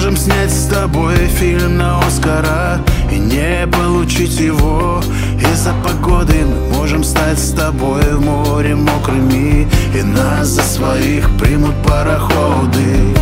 можем снять с тобой фильм на Оскара и не получить его. Из-за погоды мы можем стать с тобой в море мокрыми, и нас за своих примут пароходы.